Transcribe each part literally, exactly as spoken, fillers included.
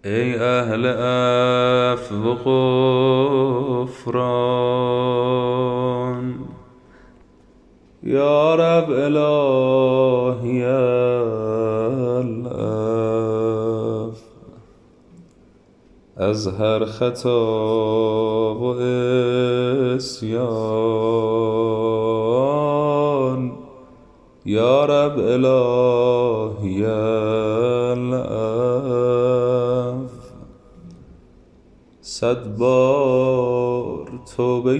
ای اهل عفو و غفران، یا رب الهی العفو، از هر خطا و عصیان، یا رب الهی العفو. صد بار توبه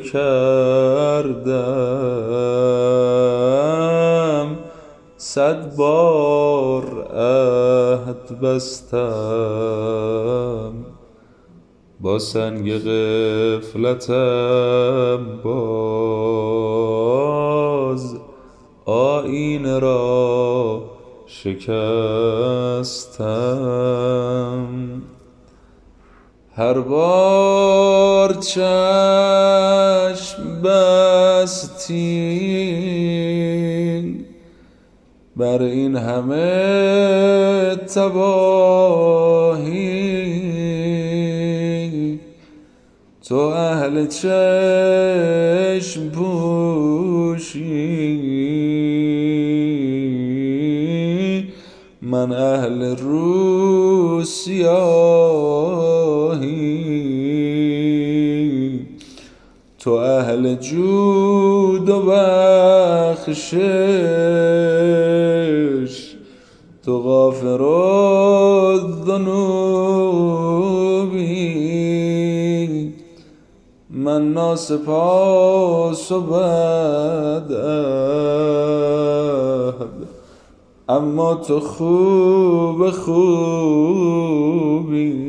کردم، صد بار عهد بستم، با سنگ غفلتم باز آیینه را شکستم. هر بار چشم بستی بر این همه تباهی، تو اهل چشم پوشی، من اهل رو سیاهی، تو اهل جود و بخشش، تو غافر الذنوبی، من ناسپاس و بدعهد، اما تو خوب خوبی.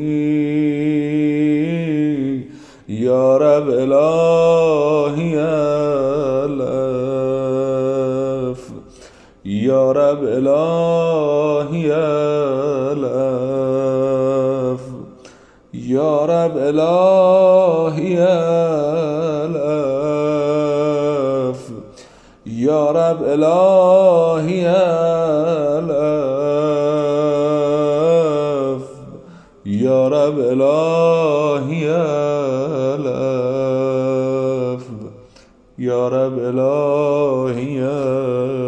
یا رب الهی العفو، یا رب الهی العفو، یا رب الهی العفو، یا رب الهی العفو، یا رب الهی العفو، یا رب الهی العفو.